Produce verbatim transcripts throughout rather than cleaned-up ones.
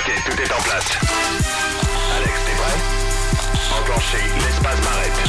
OK, tout est en place. Alex, t'es prêt? Enclenchez l'espace Barrette.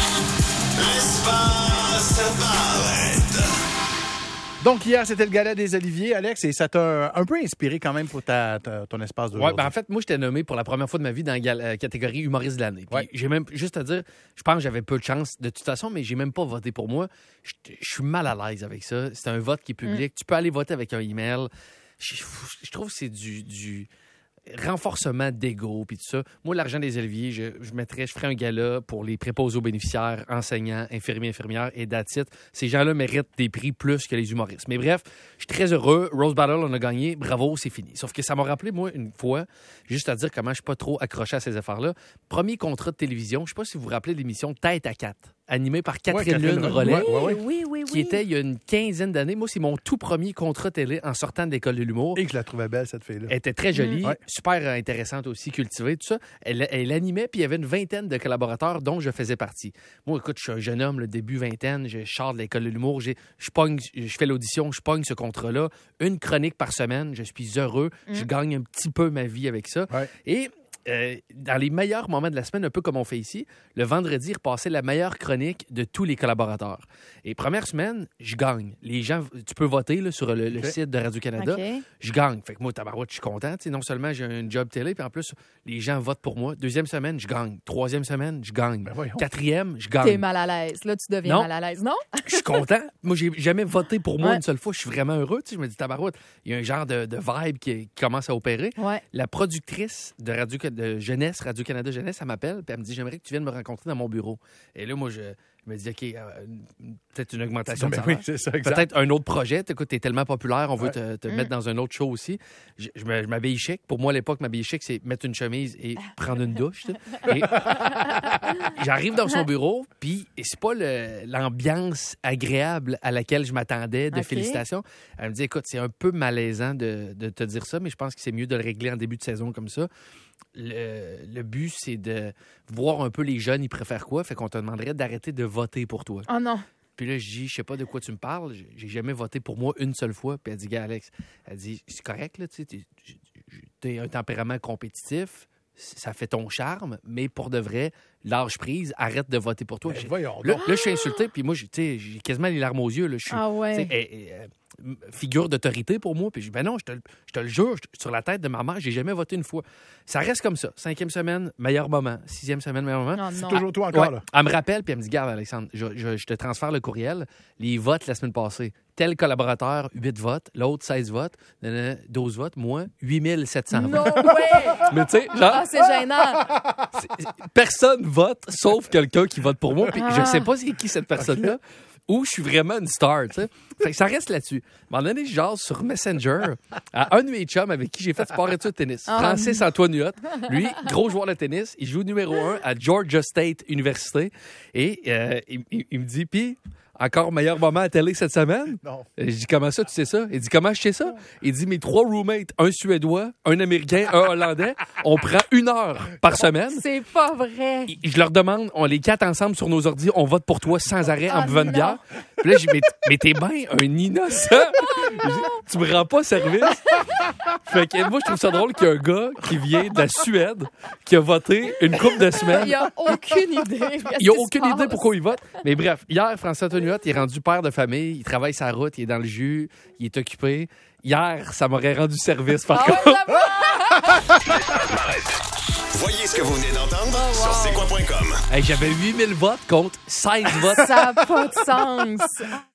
L'espace Barrette. Donc, hier, c'était le gala des Oliviers, Alex, et ça t'a un peu inspiré quand même pour ta, ta, ton espace d'aujourd'hui. Oui, ben en fait, moi, j'étais nommé pour la première fois de ma vie dans la gal- euh, catégorie humoriste de l'année. Puis Ouais. j'ai même, juste à dire, je pense que j'avais peu de chance de toute façon, mais j'ai même pas voté pour moi. Je je suis mal à l'aise avec ça. C'est un vote qui est public. Tu peux aller voter avec un email. Je, je trouve que c'est du... du renforcement d'ego puis tout ça. Moi, l'argent des Oliviers, je, je mettrais, je ferais un gala pour les préposés aux bénéficiaires, enseignants, infirmiers, infirmières et that's it. Ces gens-là méritent des prix plus que les humoristes. Mais bref, je suis très heureux. Rose Battle, on a gagné. Bravo, c'est fini. Sauf que ça m'a rappelé, moi, une fois, juste à dire comment je suis pas trop accroché à ces affaires-là. Premier contrat de télévision, je sais pas si vous vous rappelez l'émission Tête à quatre, animée par Catherine, Ouais, Catherine Lune Rollet. Rollet, Ouais, ouais, ouais. Oui, oui, oui. qui était il y a une quinzaine d'années. Moi, c'est mon tout premier contrat télé en sortant de l'école de l'humour. Et que je la trouvais belle, cette fille-là. Elle était très jolie, Mm. Ouais. super intéressante aussi, cultivée, tout ça. Elle, elle animait, puis il y avait une vingtaine de collaborateurs dont je faisais partie. Moi, écoute, je suis un jeune homme, le début vingtaine, je sors de l'école de l'humour, j'ai- je pogne, je fais l'audition, je pogne ce contrat-là, une chronique par semaine, je suis heureux, je gagne un petit peu ma vie avec ça. Ouais. Et euh, dans les meilleurs moments de la semaine, un peu comme on fait ici, le vendredi, repassait la meilleure chronique de tous les collaborateurs. Et première semaine, je gagne. Les gens, tu peux voter là, sur le, le Ok. site de Radio-Canada. OK. Je gagne. Fait que moi, tabarouette, je suis content. Tu sais, non seulement j'ai un job télé, puis en plus, les gens votent pour moi. Deuxième semaine, je gagne. Troisième semaine, je gagne. Ben voyons. Quatrième, je T'es gagne. mal à l'aise. Là, tu deviens Non. mal à l'aise, non? Je suis content. Moi, j'ai jamais voté pour moi Ouais. une seule fois. Je suis vraiment heureux. Tu sais, je me dis, tabarouette, il y a un genre de, de vibe qui, qui commence à opérer. Ouais. La productrice de Radio de Jeunesse, Radio-Canada Jeunesse, elle m'appelle, puis elle me dit, j'aimerais que tu viennes me rencontrer dans mon bureau. Et là, moi, je, je me dis, OK, euh, peut-être une augmentation de Ben salaire. oui, c'est ça, exact. Peut-être un autre projet. Écoute, t'es tellement populaire, on veut Ouais. te, te mettre dans un autre show aussi. Je, je me- je m'habille chic. Pour moi, à l'époque, m'habiller chic, c'est mettre une chemise et prendre une douche. tu sais. Et j'arrive dans son bureau, puis c'est pas le- l'ambiance agréable à laquelle je m'attendais de OK. félicitations. Elle me dit, écoute, c'est un peu malaisant de, de te dire ça, mais je pense que c'est mieux de le régler en début de saison comme ça. Le, le but, c'est de voir un peu les jeunes, ils préfèrent quoi. Fait qu'on te demanderait d'arrêter de voter pour toi. Oh non. Puis là, je dis, je sais pas de quoi tu me parles. J'ai- J'ai jamais voté pour moi une seule fois. Puis elle dit, gars, Alex, elle dit, c'est correct, là, tu sais, t'es- t'as un tempérament compétitif, ça fait ton charme, mais pour de vrai, lâche prise, arrête de voter pour toi. Ben J'ai- voyons Là, donc. là, je suis insulté, puis moi, j'ai tu sais, j'ai quasiment les larmes aux yeux. Là. Je suis, Ah ouais. tu sais, eh, eh, euh, m- figure d'autorité pour moi. Puis je dis, ben non, je te, le- je te le jure, je- sur la tête de ma mère, j'ai jamais voté une fois. Ça reste comme ça. Cinquième semaine, meilleur moment. Sixième semaine, meilleur moment. Oh non. Toujours toi encore, Ouais. là. Elle me rappelle, puis elle me dit, garde, Alexandre, je, je- je te transfère le courriel. Les votes la semaine passée. Tel collaborateur, huit votes. L'autre, seize votes. Nanana, douze votes. Moi, huit mille sept cents Non, votes. ouais. Mais tu sais, genre, Ah, c'est gênant. c'est- personne vote sauf quelqu'un qui vote pour moi. Puis je Ah. sais pas c'est qui cette personne-là. Ou je suis vraiment une star, tu sais. Fait que ça reste là-dessus. À un moment donné, je jase sur Messenger à un de mes chums avec qui j'ai fait sport études de tennis. Ah. Francis Antoine Huot. Lui, gros joueur de tennis. Il joue numéro un à Georgia State Université. Et euh, il, il- il me dit, puis, encore meilleur moment à télé cette semaine? Non. Je dis, comment ça, tu sais ça? Il dit, comment je sais ça? Il dit, mes trois roommates, un Suédois, un Américain, un Hollandais, on prend une heure par semaine. C'est pas vrai. Je leur demande, on les quatre ensemble sur nos ordi, on vote pour toi sans arrêt en Ah buvant une non. bière. Puis là, j'ai dit, mais, mais t'es bien un innocent. J'ai dit, tu me rends pas service. Fait que moi, je trouve ça drôle qu'il y a un gars qui vient de la Suède, qui a voté une couple de semaines. Il a aucune idée. Qu'est-ce Il a qui se aucune passe? idée pourquoi il vote. Mais bref, hier, François Antoine Huot, il est rendu père de famille, il travaille sa route, il est dans le jus, il est occupé. Hier, ça m'aurait rendu service, par Ah contre. ouais, j'avoue. Voyez ce que vous venez d'entendre Oh, wow. sur c'est quoi point com. Hey, j'avais huit mille votes contre seize votes. Ça n'a pas de sens.